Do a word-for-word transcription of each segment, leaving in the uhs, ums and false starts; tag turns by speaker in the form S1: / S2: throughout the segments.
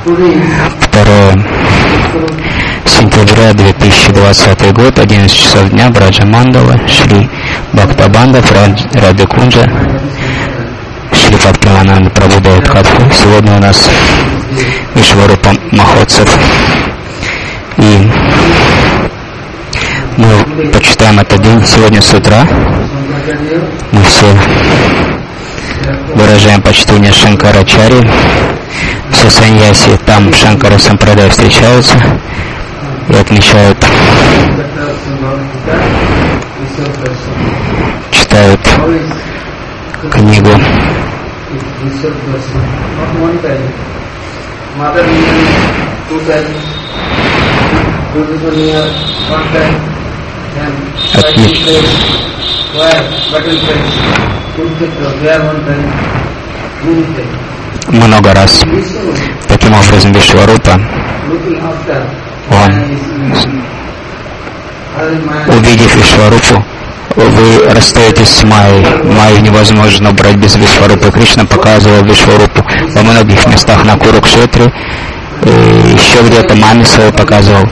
S1: второе сентября две тысячи двадцатый год, одиннадцать часов дня, Браджа Мандала, Шри Бхактабандав, Ради Кунджа, Шри Бхактивананда Прабhu дает катху. Сегодня у нас Вишварупа Махотсав. И мы почитаем этот день сегодня с утра. Мы все выражаем почтение Шанкарачари. Все саньяси там в Шанкара Сампрадай встречаются и отмечают, читают книгу много раз. Таким образом, Вишварупа, он, увидев Вишварупу, вы расстаетесь с Майей. Майю невозможно убрать без Вишварупы. Кришна показывал Вишварупу во многих местах на Курукшетре, еще где-то маме своей показывал,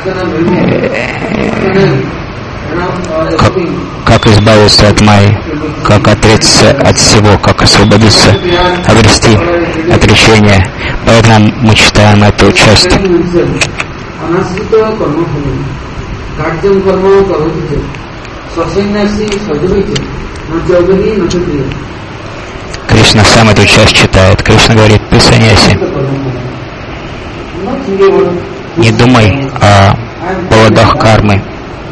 S1: как, как избавиться от Майи, как отречься от всего, как освободиться, обрести отречение. Поэтому мы читаем эту часть. Кришна сам эту часть читает. Кришна говорит: ты саньяси, не думай о поводах кармы,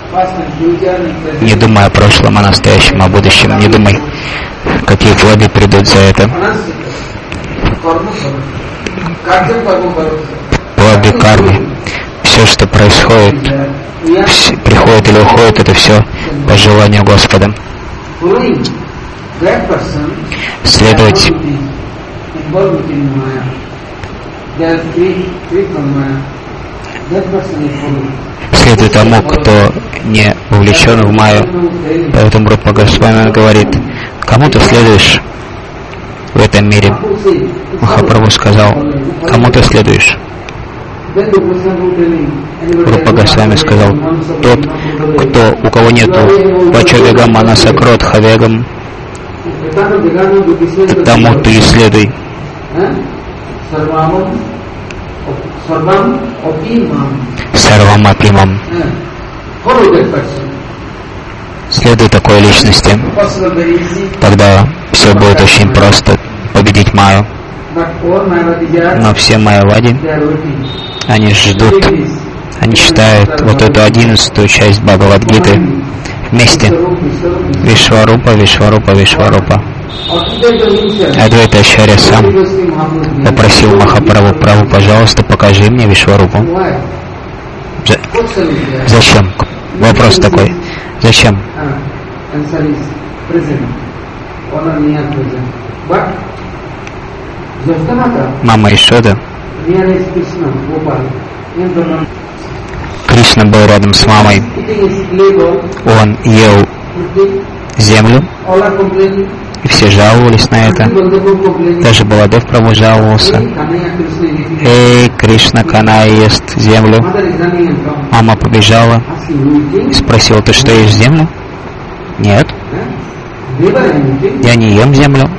S1: не думай о прошлом, о настоящем, о будущем, не думай, какие плоды придут за это. Плоды кармы. Все, что происходит, приходит или уходит, это все по желанию Господа. Следовать следует тому, кто не увлечен в майю. Поэтому Рупа Госвами говорит: кому ты следуешь в этом мире? Махапрабху сказал: кому ты следуешь? Рупа Госвами сказал: тот, кто, у кого нету Вачавегам, Манасакрот, Хавегам, тому ты и следуй. Сарвамапимам. Следуй такой личности. Тогда все будет очень просто победить майю. Но все майявади, они ждут, они читают вот эту одиннадцатую часть Бхагавад-гиты вместе. Вишварупа, Вишварупа, Вишварупа. Адвайта Ачарья сам попросил Махапрабху: Прабху, пожалуйста, покажи мне Вишварупу. Зачем? Вопрос такой. Зачем? Мама Ишода, Кришна был рядом с мамой. Он ел землю, и все жаловались на это. Даже Баладев Прабху жаловался: эй, Кришна, Каная ест землю. Мама побежала и спросила: ты что, ешь землю? Нет, я не ем землю.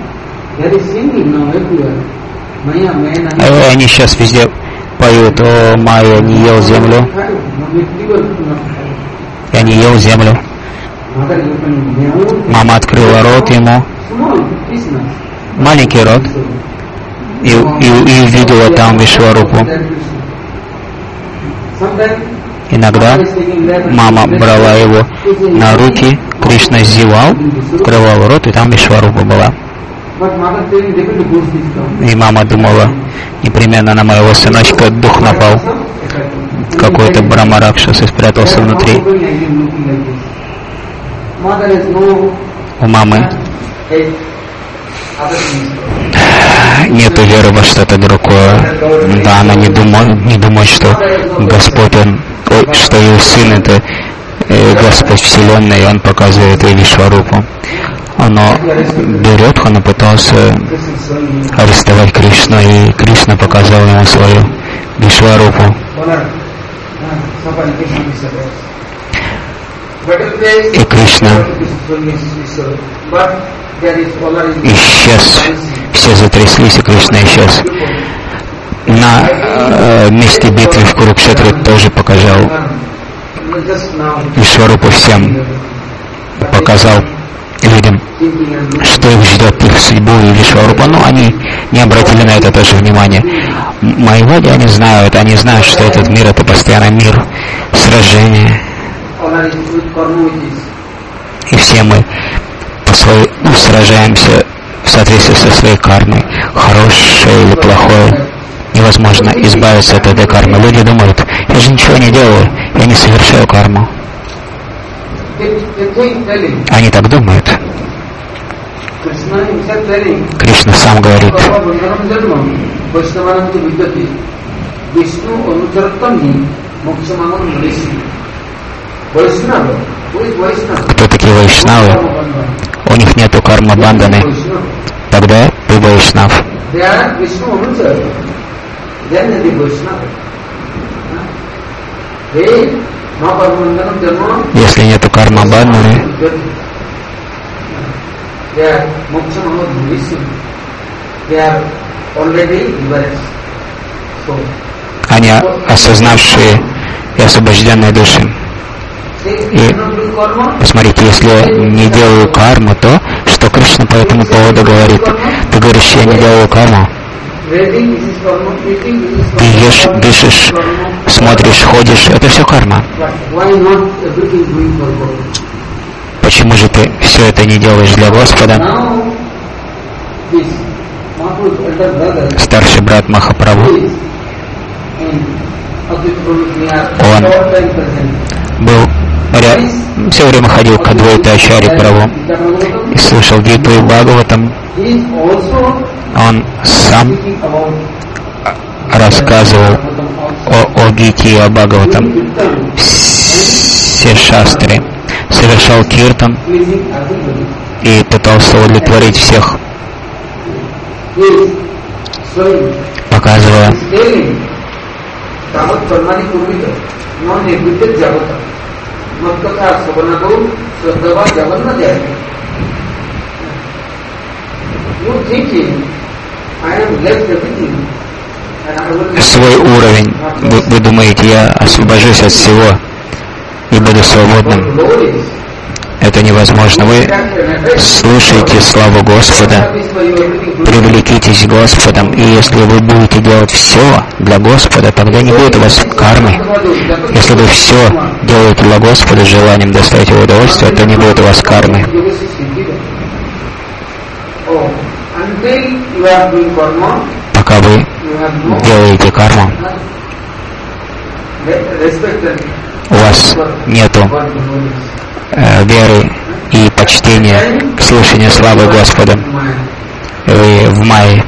S1: Э, они сейчас везде поют: о, Майя не ел землю. Я не ел землю. Мама открыла рот ему, маленький рот, и, и, и увидела там Вишварупу. Иногда мама брала его на руки, Кришна зевал, открывал рот, и там Вишварупа была. И мама думала: непременно на моего сыночка дух напал. Какой-то Брахма-ракшас и спрятался внутри. У мамы нету веры во что-то другое. Да, она не думает, не думает, что Господь, он, что его сын это э, Господь Вселенной, и он показывает ей Вишварупу. оно берет, он пытался арестовать Кришну, и Кришна показал ему свою Вишварупу. И Кришна исчез. Все затряслись, и Кришна исчез. На э, месте битвы в Курукшетре тоже показал Вишварупу всем. Показал людям, что их ждет, их судьбу и Вишварупу. Но они не обратили на это тоже внимания. Майявади, они знают, они знают, что этот мир — это постоянный мир сражения. И все мы по своей, ну, сражаемся в соответствии со своей кармой, хорошее или плохое. Невозможно избавиться от этой кармы. Люди думают: я же ничего не делаю, я не совершаю карму. Они так думают. Кришна сам говорит: кто такие вайшнавы? У них нету карма банданы. Тогда ты вайшнав. Если нету карма банданы, они осознавшие и освобожденные души. И посмотрите, если я не делаю карму, то что Кришна по этому поводу говорит? Ты говоришь: я не делаю карму. Ты ешь, дышишь, смотришь, ходишь. Это все карма. Почему же ты все это не делаешь для Господа? Старший брат Махапрабху, он был рядом, все время ходил к Адвайта Ачарье Прабху и слушал Гиту и Бхагаватам. Он сам рассказывал о, о Гите и о Бхагаватам. Все шастры. Совершал киртан и пытался удовлетворить всех, показывая свой уровень. Вы, вы думаете, я освобожусь от всего и буду свободным? Это невозможно. Вы слушаете славу Господа, привлекитесь Господом, и если вы будете делать все для Господа, тогда не будет у вас кармы. Если вы все делаете для Господа с желанием доставить его удовольствие, то не будет у вас кармы. Пока вы делаете карму, у вас нету э, веры и почтения к слушанию славы Господа. Вы в мае.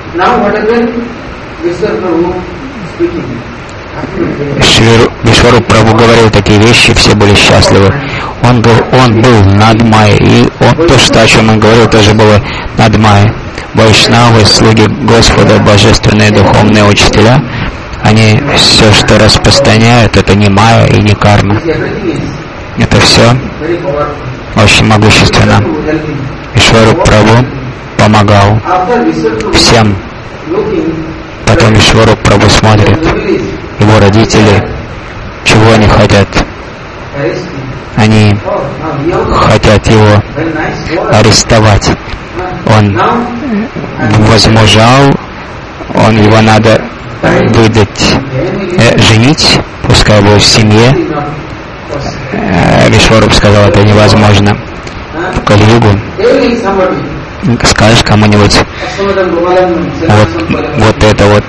S1: Вишварупа Прабху говорил такие вещи, все были счастливы. Он был, он был над Майей, и он, то, что, о чем он говорил, тоже было над Майей. Вайшнавы, слуги Господа, божественные духовные учителя, они все, что распространяют, это не майя и не карма. Это все очень могущественно. Вишварупа Прабху помогал всем. Потом Вишварупа Прабху смотрит, его родители, чего они хотят? Они хотят его арестовать. Он возмужал, он его надо выдать, э, женить, пускай будет в семье. Э, Вишварупа сказал, это невозможно. В Кали-югу скажешь кому-нибудь вот, вот это вот.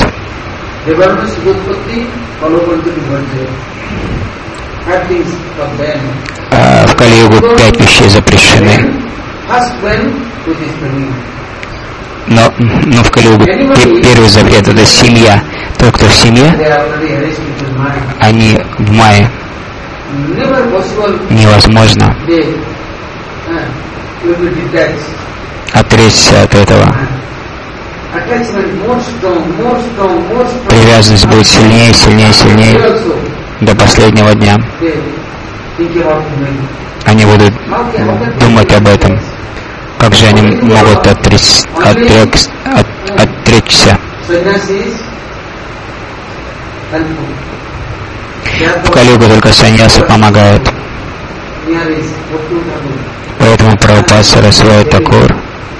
S1: Э, в Кали-югу пять вещей запрещены. Но, но в Кали-югу первый запрет — это семья. Тот, кто в семье, они в мае. Невозможно отречься от этого. Привязанность будет сильнее, сильнее, сильнее до последнего дня. Они будут думать об этом. Как же они могут отречь, отречь, от, отречься? В Кали-югу только саньясы помогают. Поэтому Прабхупада Сарасвати Такур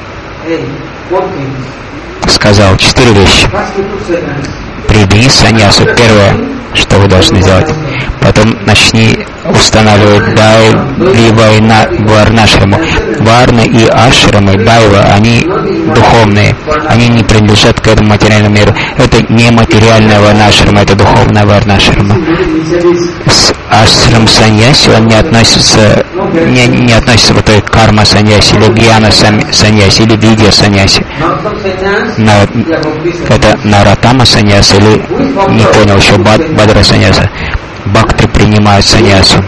S1: сказал четыре вещи. Прими саньясу. Первое, что вы должны делать. Потом начни устанавливать дайва и на варнашраму. Варны и ашрамы, дайва, они духовные. Они не принадлежат к этому материальному миру. Это не материальная варнашрама, это духовная варнашрама. С ашрам саньяси он не относится, не, не относится к той карма саньяси, или гьяна саньяси, или видья саньяси. На, это наратама саньяси, или не понял еще бадра саньяса. Бхакты принимают саньясу.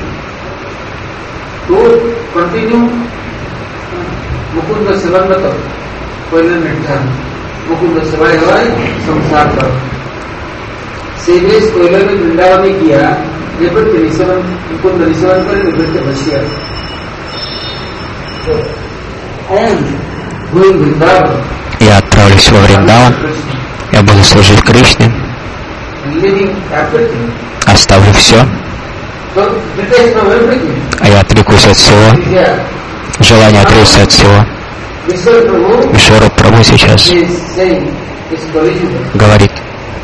S1: Я отправлюсь во Вриндаван, я буду служить Кришне, оставлю все, а я отрекусь от всего, желание отречься от всего. Вишвара Прабху сейчас говорит: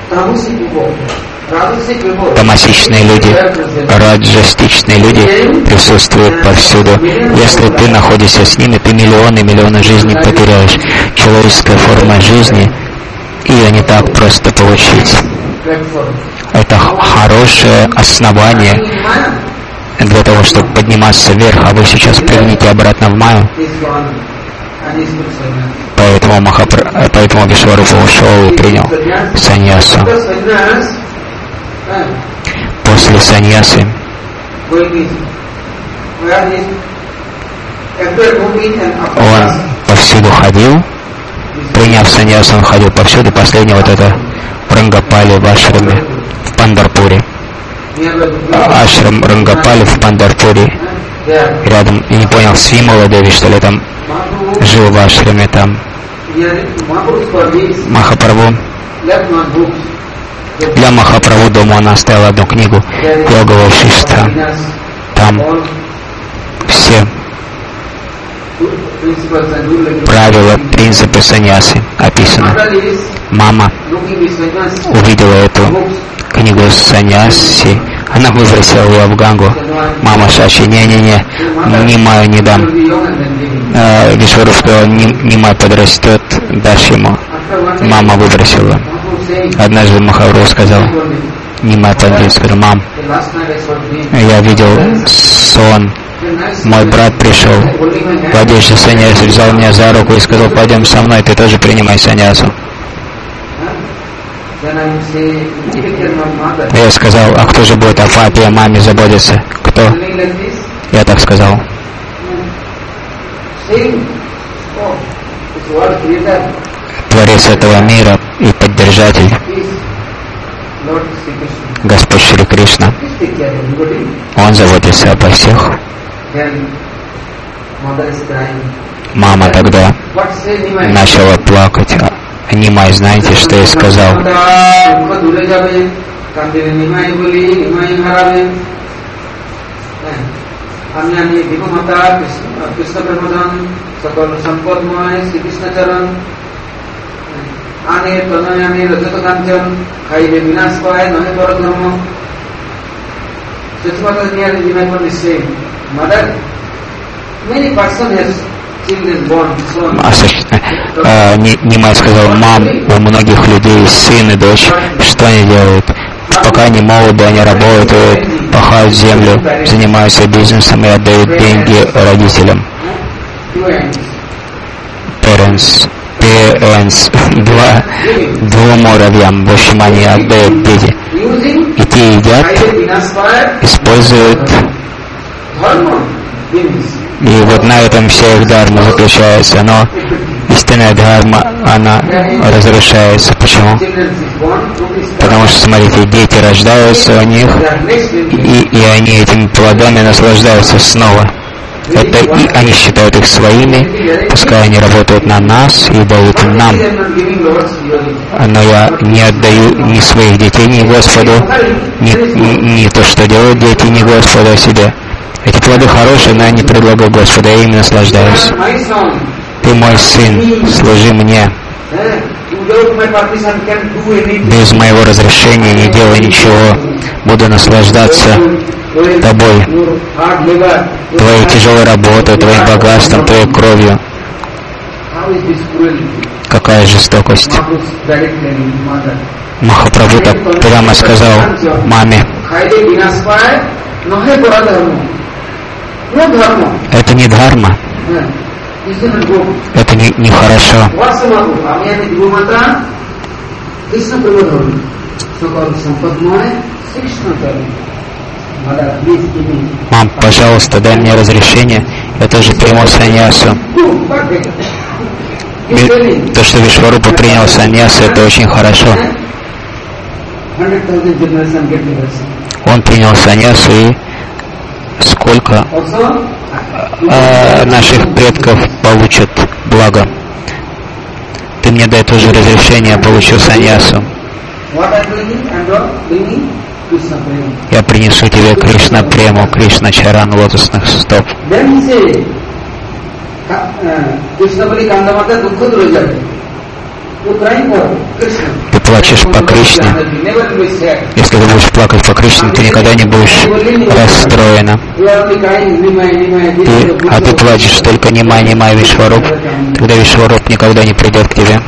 S1: тамасичные люди, раджастичные люди присутствуют повсюду. Если ты находишься с ними, ты миллионы миллионы жизней потеряешь. Человеческая форма жизни, ее не так просто получить. Это хорошее основание для того, чтобы подниматься вверх, а вы сейчас прыгните обратно в Майю. Поэтому, Махапра... Поэтому Вишварупа ушел и принял саньясу. После саньясы он повсюду ходил. Приняв саньясу, он ходил повсюду. Последний вот это Рангапали в ашраме в Пандарпуре. Ашрам Рангапали в Пандарпуре. Рядом, я не понял, с Вимала Деви, что ли, там жил в ашраме там. Махапрабху. Для Махапрабху дома он оставил одну книгу Йога Вашишта. Там все правила, принципы саньясы описаны. Мама увидела эту книгу саньяси, она выбросила ее в Гангу. Мама Шачи: не-не-не, не маю не дам. А, Вишвару сказал: не, не май подрастет, дашь ему. Мама выбросила. Однажды Махапрабху сказал: не май подрастет. Сказал: мам, я видел сон. Мой брат пришел в одежде саньяси, взял меня за руку и сказал: пойдем со мной, ты тоже принимай саньясу. Я сказал: а кто же будет о папе и о маме заботиться? Кто? Я так сказал. Творец этого мира и поддержатель, Господь Шри Кришна. Он заботится обо всех. Мама тогда начала плакать. Нимай, знаете, что я сказал? А, Нимай сказал: мам, у многих людей сын и дочь, что они делают? Пока они молоды, они работают, пахают землю, занимаются бизнесом и отдают деньги родителям. Parents, parents, два, двум муравьям, в общем, они отдают дети. И те едят, используют И вот на этом вся их дхарма заключается. Но истинная дхарма, она разрушается. Почему? Потому что, смотрите, дети рождаются у них, и, и они этими плодами наслаждаются снова. Это и они считают их своими, пускай они работают на нас и дают нам. Но я не отдаю ни своих детей, ни Господу, ни, ни, ни то, что делают дети, ни Господу, а себе. Эти плоды хорошие, но я не предлагаю Господу, я ими наслаждаюсь. Ты мой сын, служи мне. Без моего разрешения не делай ничего. Буду наслаждаться тобой, твоей тяжелой работой, твоим богатством, твоей кровью. Какая жестокость. Махапрабху так прямо сказал маме: это не дхарма. Это не, не хорошо. Мам, пожалуйста, дай мне разрешение, я тоже приму саньясу. И то, что Вишварупа принял саньясу, это очень хорошо. Он принял саньясу, и сколько э, наших предков получат благо. Ты мне дай тоже разрешение, я получу саньясу. Я принесу тебе Кришна прему, Кришна чаран лотосных стоп. Ты плачешь по Кришне. Если ты будешь плакать по Кришне, ты никогда не будешь расстроена. Ты, а ты плачешь только Нимай, Нимай, Вишваруп. Тогда Вишваруп никогда не придет к тебе.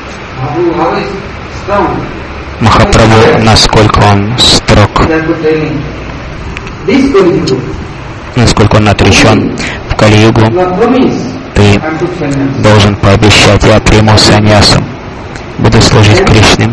S1: Махапрабху, насколько он строг, насколько он отречен. В Кали-югу ты должен пообещать: я приму саньясу, буду служить Кришне.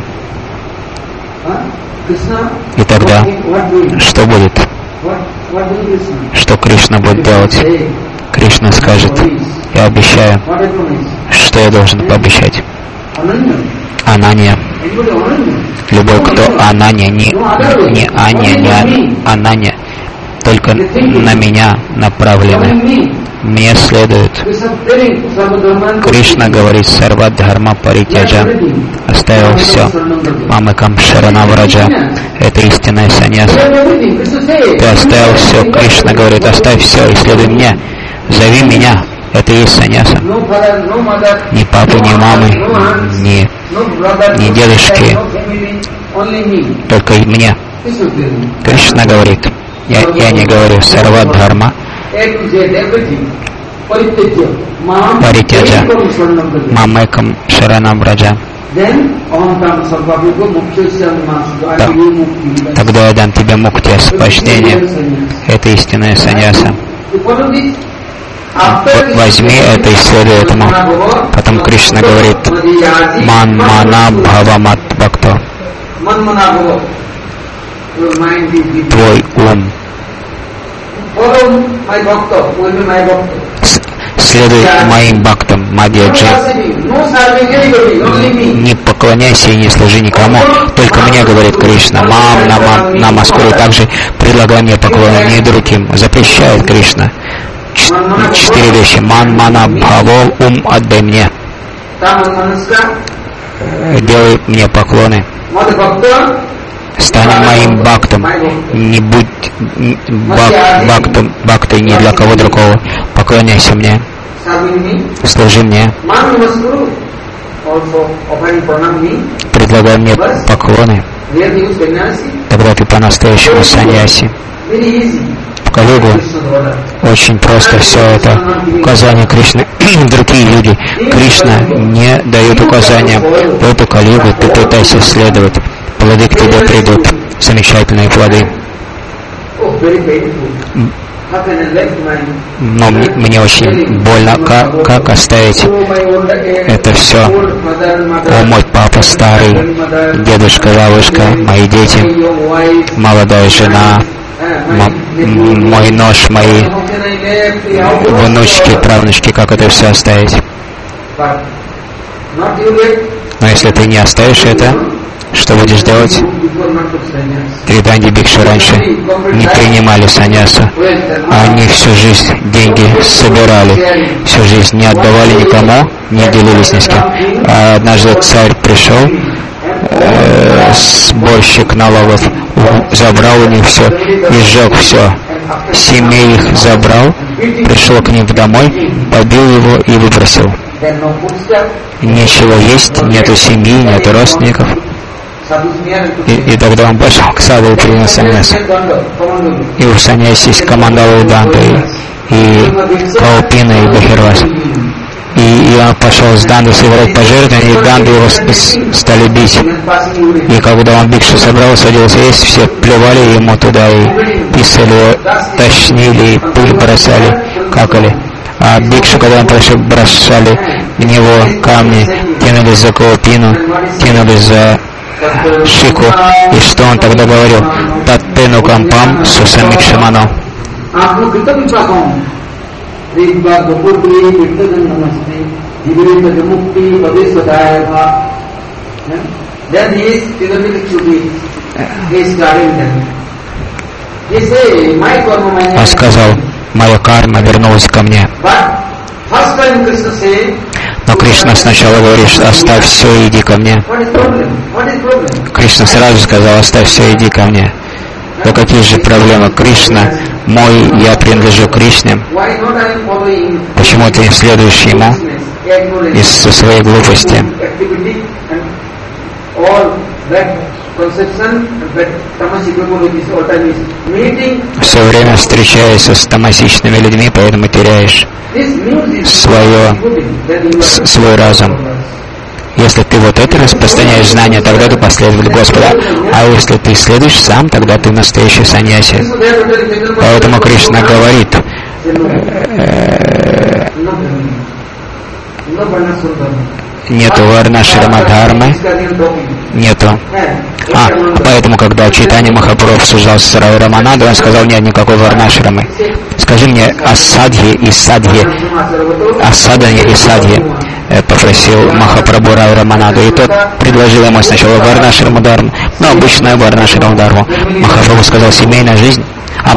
S1: И тогда что будет? Что Кришна будет делать? Кришна скажет: я обещаю. Что я должен пообещать? Анания. Любой, кто Анания, не, не Аня, не Анания, только на меня направлены. Мне следует. Кришна говорит: Сарва Дхарма Паритяджа. Оставил все. Мамыкам Шаранавраджа. Это истинная саньяса. Ты оставил все. Кришна говорит: оставь все и следуй мне. Зови меня. Это и есть саньяса. Ни папы, ни мамы, ни, ни дедушки, только мне. Кришна говорит: я, я не говорю Сарва Дхарма Паритяджа Мамекам Шаранабраджа. Тогда я дам тебе мукти, освобождение. Это истинная саньяса. Возьми это и следуй этому. Потом Кришна говорит: Ман мана бхавамат бхакто. Твой ум. Следуй моим бхактам, Мадьяджи. Не поклоняйся и не служи никому, только мне, говорит Кришна. Мам, намам, намаскуру. Также предлагай мне поклонение другим. Запрещает Кришна. Четыре вещи. Ман, мана, бхаво, ум, отдай мне. Делай мне поклоны. Стань моим бхактом. Не будь бак, бхактом, бхактой ни для кого другого. Поклоняйся мне. Служи мне. Предлагай мне поклоны. Тогда ты по-настоящему саньяси. В Кали-югу очень просто все это. Указания Кришны. Другие люди. Кришна не дает указания. В эту Кали-югу ты пытайся следовать. Плоды к тебе придут. Замечательные плоды. Но мне, мне очень больно, как, как оставить это все. О, мой папа старый, дедушка, бабушка, мои дети, молодая жена, мой нож, мои внучки, правнучки, как это все оставить? Но если ты не оставишь это, что будешь делать? Триданди Бикшу раньше не принимали саньясу. Они всю жизнь деньги собирали, всю жизнь не отдавали никому, не делились ни с кем. А однажды царь пришел, э, сборщик налогов, забрал у них все и сжег все. Семей их забрал, пришел к ним домой, побил его и выбросил. Нечего есть, нету семьи, нету родственников. И, и тогда он пошел к саду и принял саньясу. И у саньяси есть командалы Данды, и Каупина, и Бахирвас. И, и он пошел с Данды собирать пожертвования, и Данды его с, стали бить. И когда он бикшу собрал, садился есть, все плевали ему туда и писали, тошнили, и пыль бросали, какали. А бикшу, когда он прошел, бросали в него камни, кинулись за Каупину, кинулись за Шику. И что он тогда говорил? Таттену кампам сусамик шамано. Он сказал, моя карма вернулась ко мне. Но Кришна сначала говорит, оставь все и иди ко мне. Кришна сразу сказал, оставь все и иди ко мне. Да какие же проблемы? Кришна мой, я принадлежу Кришне. Почему ты не следуешь ему из-за своей глупости? Все время встречаешься с тамасичными людьми, поэтому теряешь свое, свой разум. Если ты вот это распространяешь знания, тогда ты последователь Господа. А если ты следуешь сам, тогда ты настоящий саньяси. Поэтому Кришна говорит, нету варнашрама дхармы, нету. А, поэтому, когда Чайтанья Махапрабху обсуждал с Рай Раманандой, он сказал, нет никакой варнашрамы. Скажи мне о садхи и садхи, о садхане и садхи, попросил Махапрабху Рай Рамананду. И тот предложил ему сначала варнашраму дхарму, но обычную варнашраму дхарму. Махапрабху сказал, семейная жизнь. А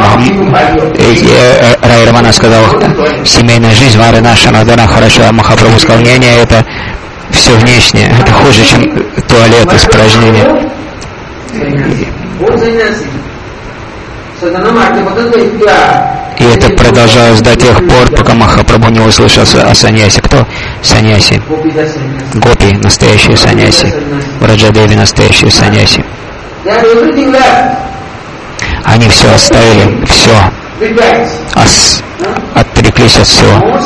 S1: Рай Рамана сказал, семейная жизнь, варнашрама дхарма, хорошо. А Махапрабху сказал, не-не, это все внешнее, это хуже, чем туалет, испражнение. И это продолжалось до тех пор, пока Махапрабху не услышал о саньясе. Кто? Саньяси. Гопи, настоящие саньяси. Враджадеви, настоящие саньяси. Они все оставили, все. Ос, отреклись от всего.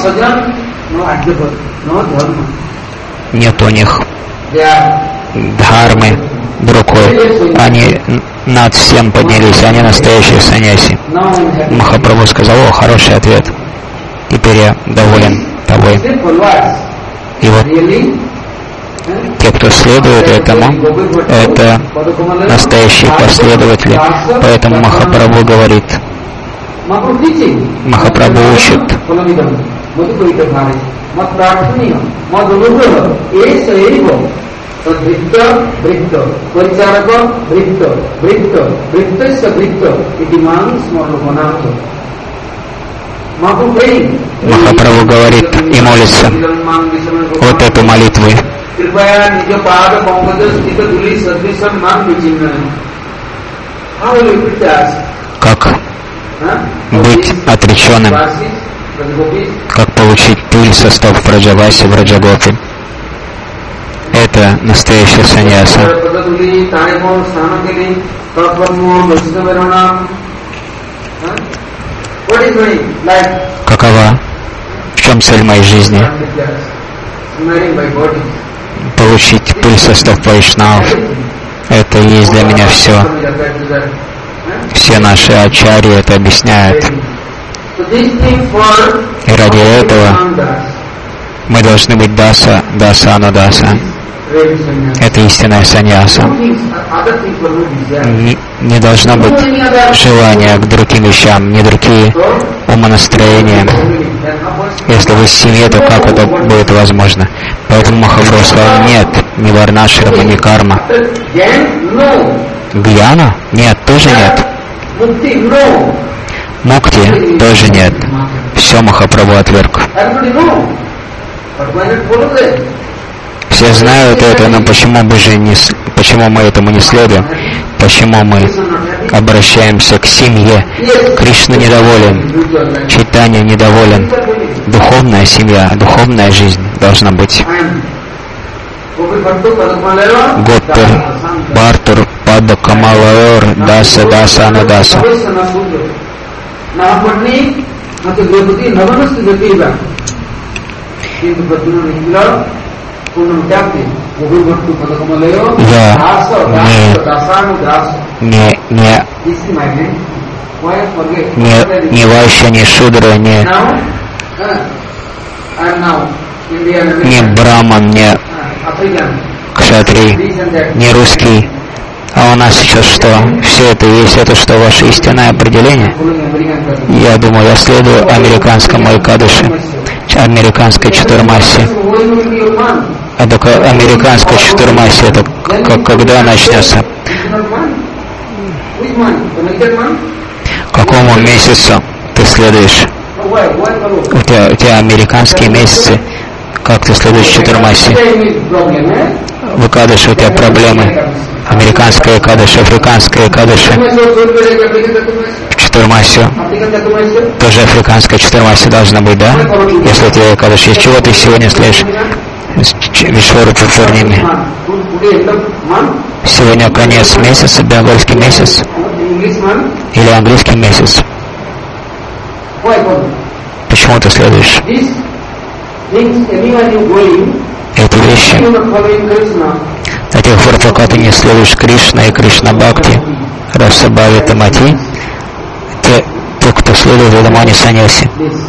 S1: Нет у них дхармы рукой. Они над всем поднялись, они настоящие саньяси. Махапрабху сказал, о, хороший ответ. Теперь я доволен тобой. И вот те, кто следует этому, это настоящие последователи. Поэтому Махапрабху говорит, Махапрабху учит, Махапрабху говорит и молится вот эту молитву. Как быть отреченным? Как получить пыль со стоп Враджаваси, Враджагопи? Это настоящая саньяса. Какова? В чем цель моей жизни? Получить пыль со стоп Вайшнав. Это и есть для меня все. Все наши ачарьи это объясняют. И ради этого мы должны быть даса, даса, анудаса. Это истинная саньяса. Не, не должно быть желания к другим вещам, ни другие умонастроения. Если вы в семье, то как это будет возможно? Поэтому Махапрабху сказал, нет, ни варнашрама, ни карма. Гьяна? Нет, тоже нет. Мукти? Тоже нет. Все Махапрабху отверг. Все знают это, но почему бы же не, почему мы этому не следуем? Почему мы обращаемся к семье? Кришна недоволен, Чайтанья недоволен. Духовная семья, духовная жизнь должна быть. Гоптер, Бартур, Пада, Камалаор, Даса, Даса, Анадаса. Я не, не, не, не вайшя, не шудра, не, не браман, не кшатри, не русский. А у нас сейчас что? Все это есть, это что, ваше истинное определение? Я думаю, я следую американскому Экадаши, американской Чатурмаси. А только американская Чатурмаси, это как, когда начнется? Какому месяцу ты следуешь? У тебя, у тебя американские месяцы. Как ты следуешь Чатурмаси? В Экадаши у тебя проблемы. Американская Экадаши, африканская Экадаши. Чатурмаси. Тоже африканская Чатурмаси должна быть, да? Если у тебя Экадаши. Из чего ты сегодня следуешь? Вишварупа Пурними. Сегодня конец месяца, бенгальский месяц. Или английский месяц. Почему ты следуешь? Эти вещи, до тех пор, пока ты не следуешь Кришна и Кришна Бхакти, Раса Бхавита Мати, те, те, кто следует Ведамани Саньяси.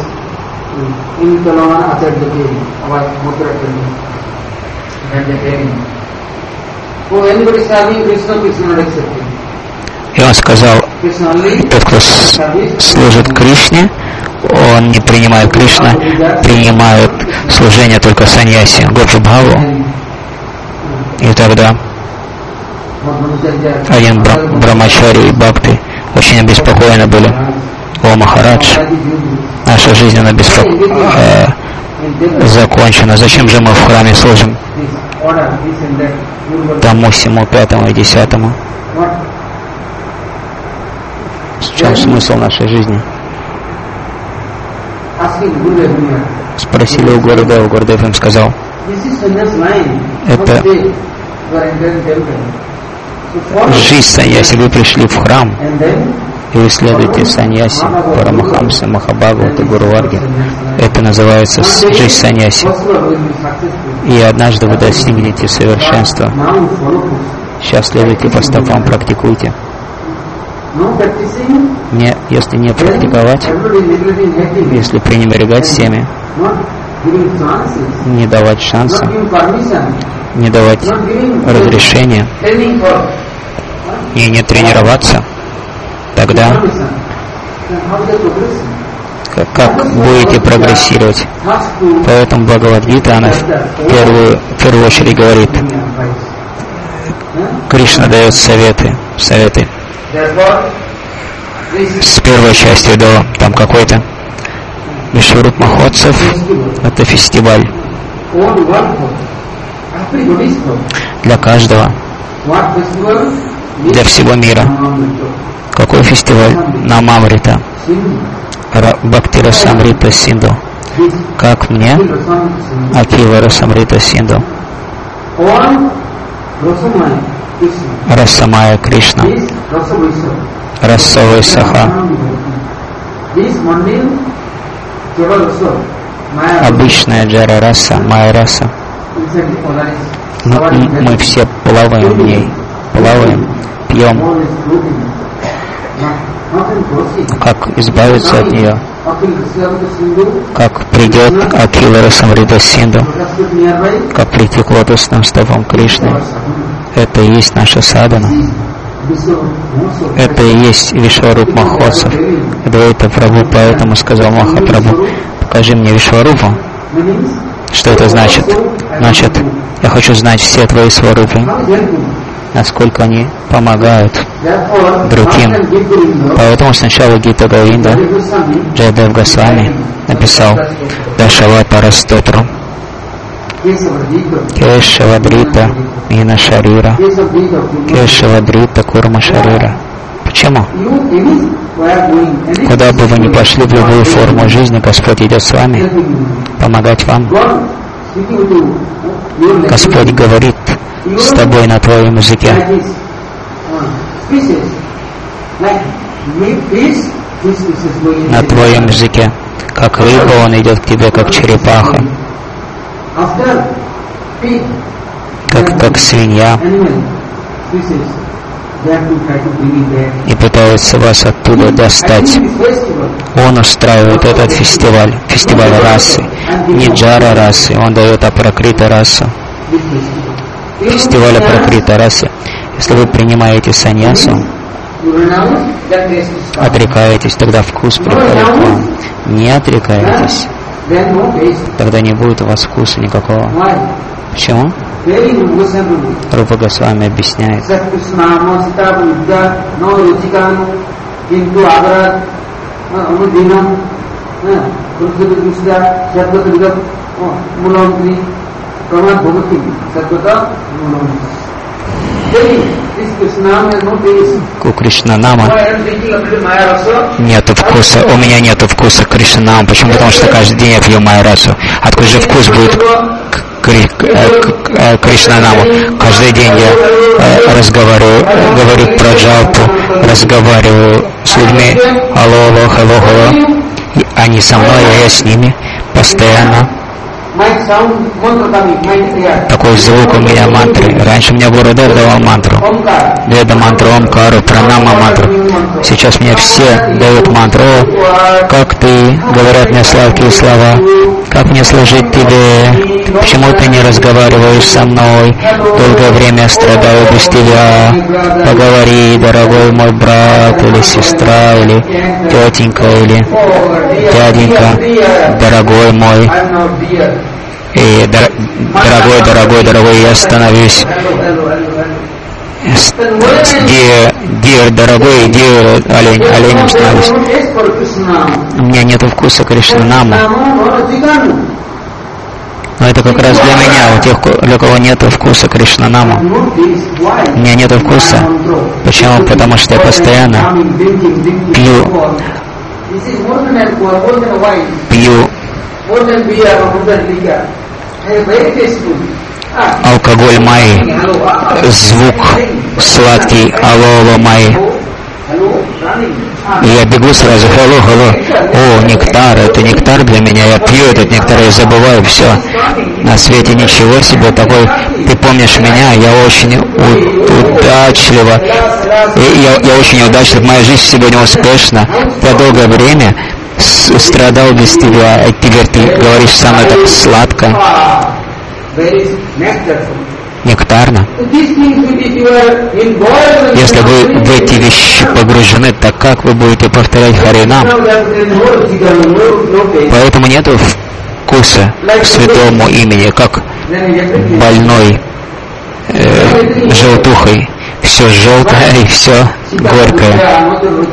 S1: И он сказал, тот, кто служит Кришне, он не принимает Кришна, принимает служение только саньяси, Гопи Бхаву. И тогда один Брамачари и Бхакти очень обеспокоены были. О, Махарадж, наша жизнь она беспоко... э, закончена. Зачем же мы в храме служим тому, всему, пятому и десятому? В чем смысл нашей жизни? Спросили у Гурудева, Гурудев им сказал, это жизнь саньяси, вы пришли в храм, и вы следуете саньяси, Парамахамса, Махабхагавата, Гуру Варги. Это называется жизнь саньяси. И однажды вы достигнете совершенства. Сейчас следуйте по стопам, практикуйте. Не, если не практиковать, если пренебрегать всеми, не давать шанса, не давать разрешения и не тренироваться, тогда как, как будете прогрессировать? Поэтому Бхагавад-гита, она в первую, в первую очередь говорит, Кришна дает советы, советы. С первой части до там какой-то Вишваруп Махотсав, это фестиваль для каждого, для всего мира. Какой фестиваль? Намамрита, Бхакти Расамрита Синду. Как мне? Акива Расамрита Синду. Расамая Кришна, Расовый Саха. Обычная Джара Раса, Майя Раса. Мы, мы все плаваем в ней, плаваем, пьем. как избавиться от нее, как придет Акила Расамрита Синду, как прийти к лотосным стопам Кришны. Это и есть наша садхана. Это и есть Вишварупа Махотсав. Адвайта Прабху поэтому сказал Махапрабху: покажи мне Вишварупу. Что это значит? Значит, я хочу знать все твои сварупы, насколько они помогают другим. Поэтому сначала Гита Говинда Джайадев Госвами написал Дашавата Растотру Кешавадрита Мина Шарира Кешавадрита Курма Шарира. Почему? Куда бы вы ни пошли, в любую форму жизни, Господь идет с вами помогать вам. Господь говорит с тобой на твоем языке. На твоем языке. Как рыба, он идет к тебе, как черепаха. Как, как свинья. И пытается вас оттуда достать. Он устраивает этот фестиваль, фестиваль расы, не джара расы, он дает апракрита расу. Фестиваль апракрита расы. Если вы принимаете саньясу, отрекаетесь, тогда вкус приходит к вам. Не отрекаетесь, тогда не будет у вас вкуса никакого. Почему? Рупа Госвами объясняет. У Кришнанама нету вкуса. У меня нету вкуса Кришнанама. Почему? Потому что каждый день я пью майрасу. Откуда же вкус будет Кришнанаму? Каждый день я разговариваю, говорю про джалпу, разговариваю с людьми. Алло, алло, алло, алло. Они со мной, а я с ними постоянно. Такой звук у меня мантры. Раньше у меня Гурудев давал мантру. Веда мантру, Омкару, Пранама мантру. Сейчас мне все дают мантру. Как ты, говорят мне сладкие слова. Как мне служить тебе? Почему ты не разговариваешь со мной? Долгое время страдаю без тебя. Поговори, дорогой мой брат, или сестра, или тетенька, или дяденька, дорогой мой. И дорогой, дорогой, дорогой, я становлюсь. Dear, dear, дорогой, dear, олень, оленем становлюсь. У меня нету вкуса Кришнанаму. Но это как раз для меня, у тех, для кого нету вкуса Кришнанаму. У меня нету вкуса. Почему? Потому что я постоянно пью, пью алкоголь май, звук сладкий, алло, алло, май. И я бегу сразу, алло, алло, о, нектар, это нектар для меня, я пью этот нектар, я забываю все. На свете ничего себе, такой, ты помнишь меня, я очень удачлива, я, я очень удачлив, моя жизнь сегодня успешна, я долгое время страдал без тебя, а теперь ты говоришь со мной так сладко, нектарно. Если вы в эти вещи погружены, так как вы будете повторять Харинам? Поэтому нет вкуса к святому имени, как больной э, желтухой. Все желтое и все горькое.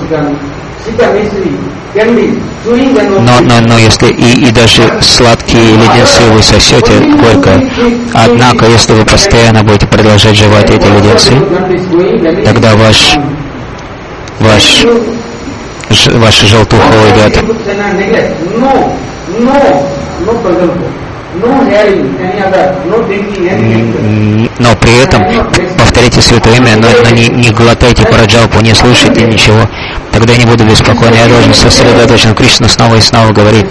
S1: Но, но, но если и, и даже сладкие леденцы вы сосете горькое, однако если вы постоянно будете продолжать жевать эти леденцы, тогда ваш, ваш, ж, ваша желтуха уйдет. Но при этом повторите святое имя, но, но не, не глотайте параджалпу, не слушайте ничего. Тогда я не буду беспокоен, я должен сосредоточен. Кришна снова и снова говорит.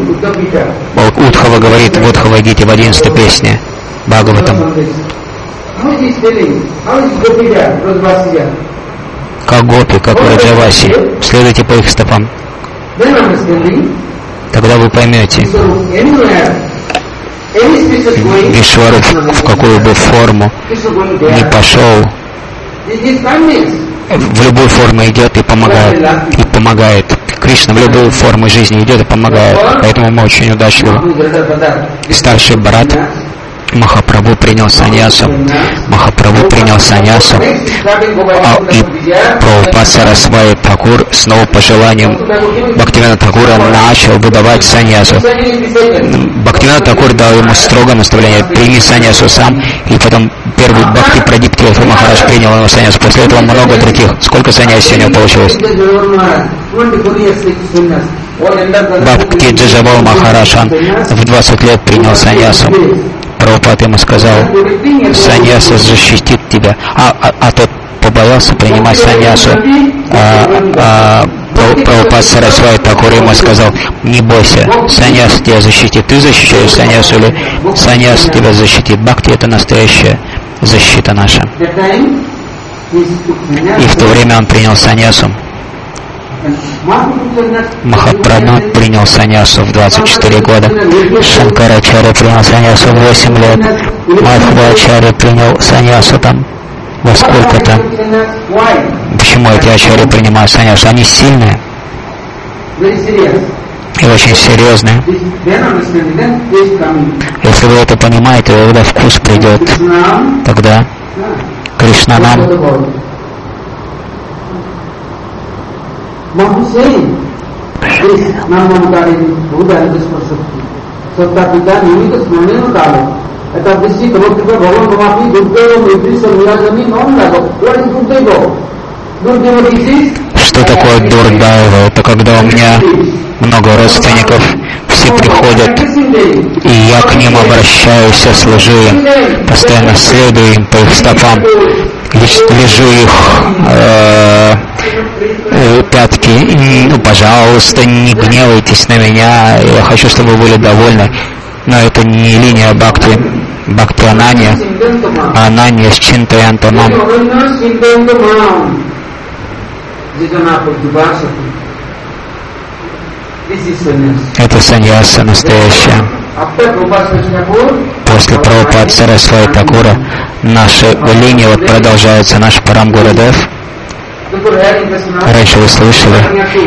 S1: Удхава говорит, в Удхава идите в одиннадцатой песне Бхагаватам. Как гопи, как Враджаваси. Следуйте по их стопам. Тогда вы поймете, Вишваруб в какую бы форму не пошел, в любую форму идет и помогает. И помогает. Кришна в любую форму жизни идет и помогает. Поэтому мы очень удачливы. Старший брат Махапрабху принял саньясу. Махапрабху принял саньясу. А, и Прабхупад Сарасвати Такур снова по желанию Бхактивинода Такура начал выдавать саньясу. Бхактивинода Такур дал ему строгое наставление: прими саньясу сам. И потом первый Бхакти Прадиптив Махарадж принял его саньясу. После этого много других. Сколько саньясу у него получилось? Бхакти Джаджавал Махарадж, он в двадцать лет принял саньясу. Прабхупад ему сказал: саньяса защитит тебя. А, а, а тот побоялся принимать саньясу. А, а, Прабхупад Сарасвати Такур ему сказал: не бойся, саньяса тебя защитит. Ты защищаешь саньясу или саньяса тебя защитит? Бхакти — это настоящая защита наша. И в то время он принял саньясу. Махапрабху принял саньясу в двадцать четыре года. Шанкарачарья принял саньясу в восемь лет. Мадхвачарья принял саньясу там во сколько-то. Почему эти ачарьи принимают саньясу? Они сильные и очень серьезные. Если вы это понимаете, когда вкус придет, тогда Кришна нам Что такое Дурдайва? Это когда у меня много родственников, все приходят, и я к ним обращаюсь, я служу им, постоянно следую им по их стопам, лежу их э, э, пятки. Ну, пожалуйста, не гневайтесь на меня, я хочу, чтобы вы были довольны. Но это не линия Бхакти. Бхакти Ананья, а Ананья с Чинтаянтамам. Это саньяса настоящая. После Прабхупады Сарасвати Такура наша линия вот продолжается, наш Парам Гурудев. Раньше вы слышали,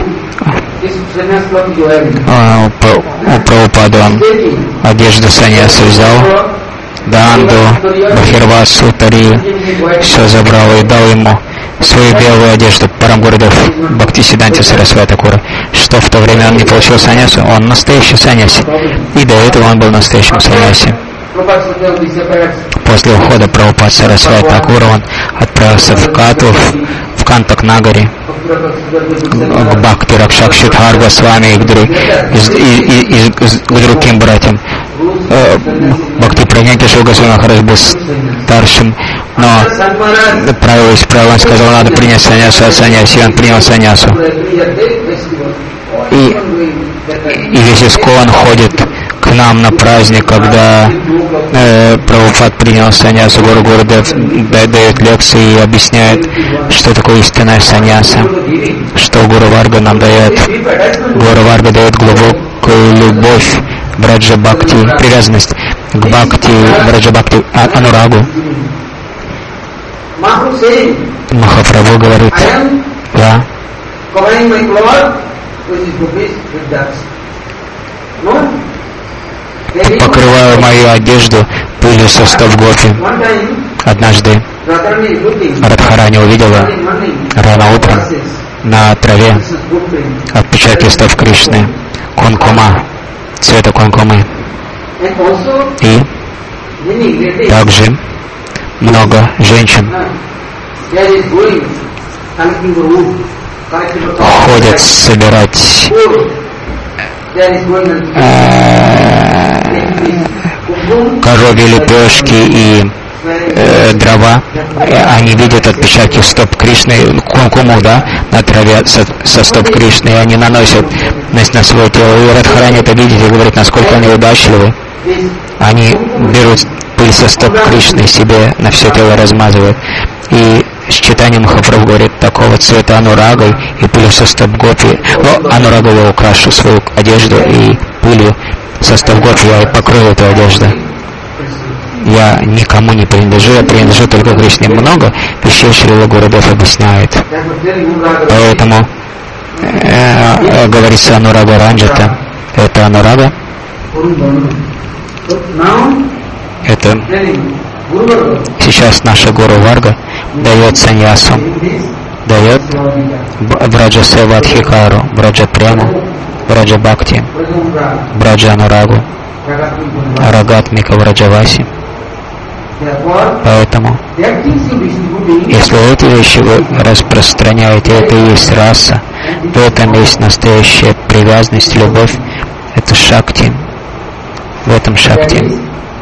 S1: а, у Прабхупады он одежду саньяса взял, Данду, Бахирвасу, Тарию, все забрал и дал ему свою белую одежду. Парам Гурудев Бхактисиданти Сарасвати Такура. Что в то время он не получил саньясу? Он настоящий саньяси. И до этого он был настоящим саньяси. После ухода Прабхупады Сарасвати Такура он отправился в Кату, в Кантак-Нагари, к Бхакти Ракшакшидхар Госвами и к, друг, и, и, и, и к другим братьям. Бхакти Пранятишев Госвами Махарадж был старшим, но правило из правил, он сказал: надо принять саньясу от саньяси, и он принял саньясу. И, и весь Искон ходит к нам на праздник, когда э, Прабхупад принял саньясу. Гуру Гурудев дает лекции и объясняет, что такое истинная саньяса, что Гуру Варга нам дает. Гуру Варга дает глубокую любовь, Браджа Бхакти, привязанность к Бхакти, Браджа Бхакти, Анурагу. Махапрабху говорит: я покрываю мою одежду пылью со стоп гопи. Однажды Радхарани увидела рано утром на траве отпечатки стоп Кришны, кункума, цвета кункумы. И также много женщин ходят собирать коровьи лепешки и э, дрова. Они видят отпечатки стоп Кришны, кункуму, да, на траве со, со стоп Кришны, и они наносят на, на свое тело. И Радхарани это видит и говорит, насколько они удачливы. Они берут пыль и со стоп Кришны себе на все тело размазывает. И с читанием Махапрабху говорит, такого цвета анурагой и пылью со стоп гопи. Ну, анурагой я украшу свою одежду и пылью со стоп гопи я покрою эту одежду. Я никому не принадлежу, я принадлежу только Кришне. Много вещей Шрила Гурудев объясняет. Поэтому э, э, говорится анурага ранджита. Это анурага. Это сейчас наша Гуру Варга дает саньясу, дает Браджа Севадхикару, Браджа Прему, Браджа Бхакти, Браджа Анурагу, Рагатмика Враджаваси. Поэтому, если эти вещи вы распространяете, это и есть раса, в этом есть настоящая привязанность, любовь, это шакти, в этом шакти.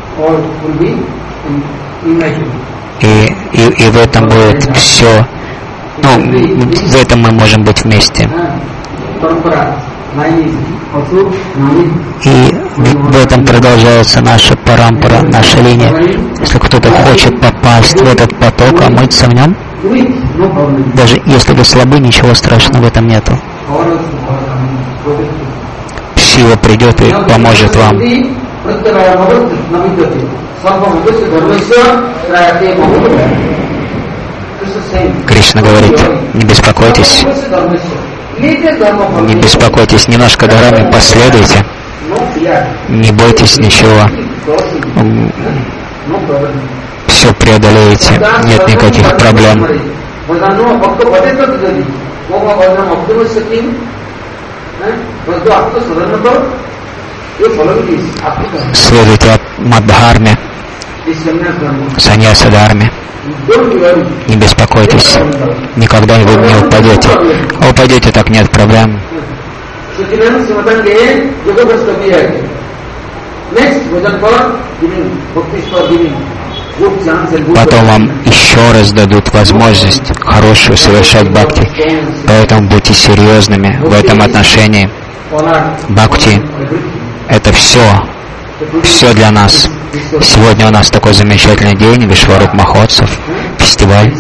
S1: И, и, и в этом будет все, ну, в этом мы можем быть вместе. И в этом продолжается наша парампара, наша линия. Если кто-то хочет попасть в этот поток, омыться в нем, даже если вы слабы, ничего страшного в этом нету. Сила придет и поможет вам. Кришна говорит, не беспокойтесь, не беспокойтесь, немножко дарами последуйте, не бойтесь ничего, все преодолеете, нет никаких проблем. Следуйте Мадхарме, саньяса дхарме. Не беспокойтесь, никогда вы не упадете. А упадете, так нет проблем. Потом вам еще раз дадут возможность хорошую совершать бхакти. Поэтому будьте серьезными в этом отношении. Бхакти — это все, все для нас. Сегодня у нас такой замечательный день, Вишваруп Махотсав, фестиваль,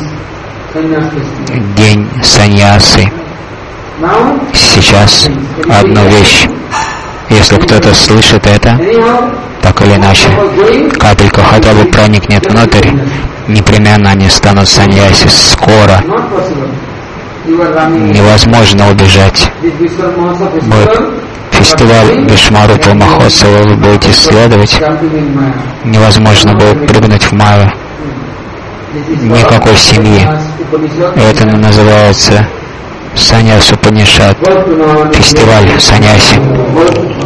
S1: день саньясы. Сейчас одну вещь. Если кто-то слышит это, так или иначе, капелька хотя бы проникнет внутрь, непременно они станут саньяси скоро. Невозможно убежать. Будет фестиваль Вишварупа Махотсава, вы будете исследовать. Невозможно будет прыгнуть в маю. Никакой семьи. Это называется Саньяс Упанишат. Фестиваль саньяси.